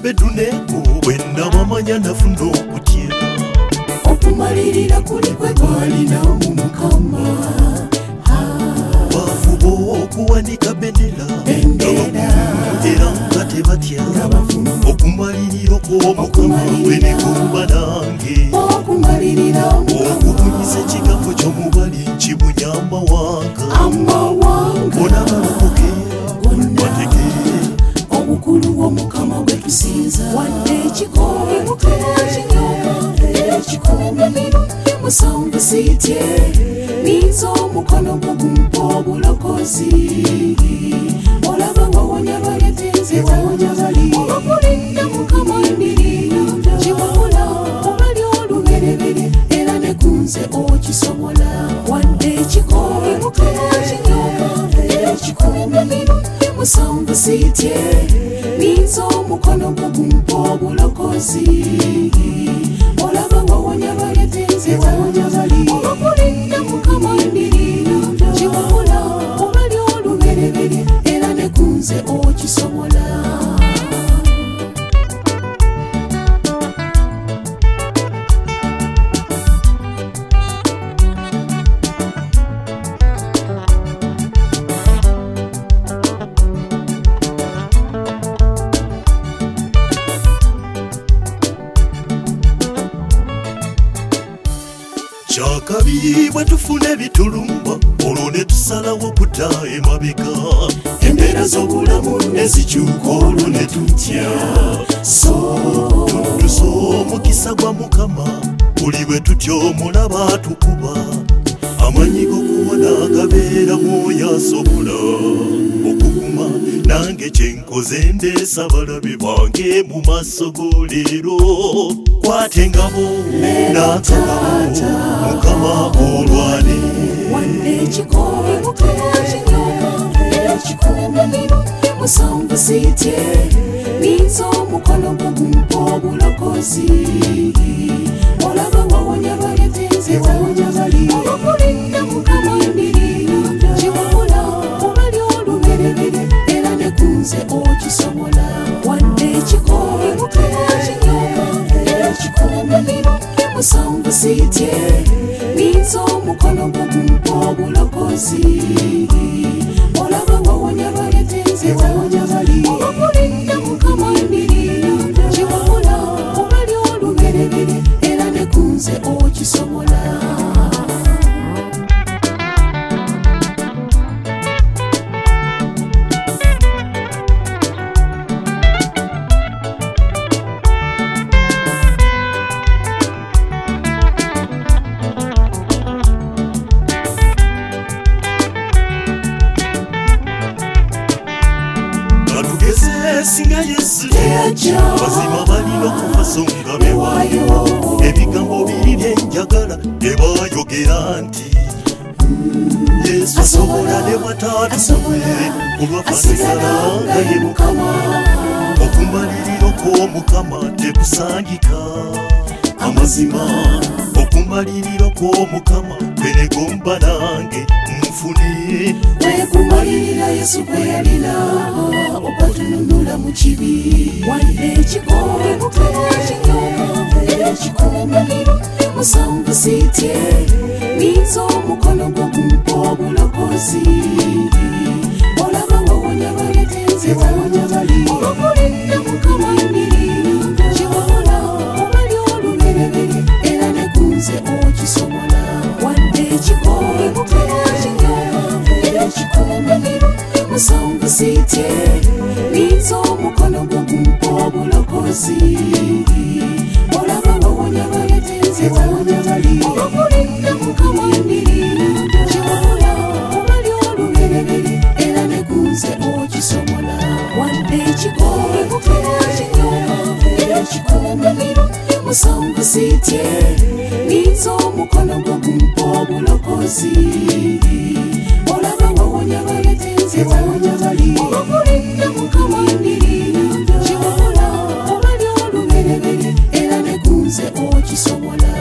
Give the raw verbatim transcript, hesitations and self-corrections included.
beduneko bwenna bamanya nafuna okutya okumalirira kuli kwe twalina mu Mukama bafuba okuwanika bendera era nga tebatya okumalirira okw'Omukama bwenegomba nange okubunyisa ekigambo ky'omubali nkibunya amawanga bona balokoke bategere obukulu bw'Omukama bwe tusinza wadde ekikoobe Mukama kinyoka ekikoobe mirundi musanvu siitye ninza omukono gwo gumpa obulokozi olaba wawonya baleteze wawonya bali obakulinda Mukama emiriro kiwabula obali oluberebere era ne kunze okisobola wadde ekikoobe Mukama kinyoka ekikoobe mirundi musanvu siitye ninza omukono gwo gumpa obulokozi olaba wawonya baleteze wawonya bali obakulinda Mukama emiriro kiwabula obali oluberebere era ne kunze okisobola kyakabi bwe tufuna ebitulumba olwo ne tusalawo kudda emabega embeera z'obulamu ne zikyuka olwo ne tutya so tutusa omukisa gwa Mukama buli bwe tutya omulaba tukuba amanyi g'okuwona agabeera mwoyo asobola okuguma nange kyenkoze ndeesa abalabe bange mu maaso go leero kwata engabo n'akagabo Mukama olwane wadde ekikoobe Mukama kinyoka ekikoobe mirundi musanvu siitye ninza omukono gwo gumpa obulokozi olaba wawonya baleteze wawonya bali obakulinda Mukama emiriro kiwabula obali oluberebere era ne kunze okisobola wadde ekikoobe Mukama kinyoka ekikoobe mirundi musanvu siitye ninza omukono gwo gumpa obulokozi olaba wawonya baleteze wawonya bali obakulinda Mukama emiriro kiwabula obali oluberebere era ne kunze okisobola singa Yesu bazima balina okufa songa bewaayo ebigambo biri byenjagala ne baayogera nti Yesu asobola ne bw'ataatusobole olwafasigala nga ye Mukama okumalirira okw'Omukama tekusangika amazima okumalirira okw'Omukama benegomba nange nfune kwekumalirira Yesu kwe yalina okwatununula mu kibi wadde ekikoobe Mukama kinyoka ekikoobe mirundi musanvu siitye ninza omukono gwo gumpa obulokozi olaba wawonya baleteze wawonya bali obakulinda Mukama emiriro kiwabula obali oluberebere era ne kunze okisobola wadde ekikoobe Mukama kinyoka ekikoobe mirundi musanvu siitye ninza omukono gwo gumpa obulokozi olaba wawonya baleteze wawonya bali obakulinda Mukama emiriro kiwabula obali oluberebere era ne kunze okisobola wadde ekikoobe Mukama kinyoka ekikoobe mirundi musanvu siitye ninza omukono gwo gumpa obulokozi olaba wawonya baleteze wawonya bali obakulinda Mukama emiriro kiwabula obali oluberebere era ne kunze okisobola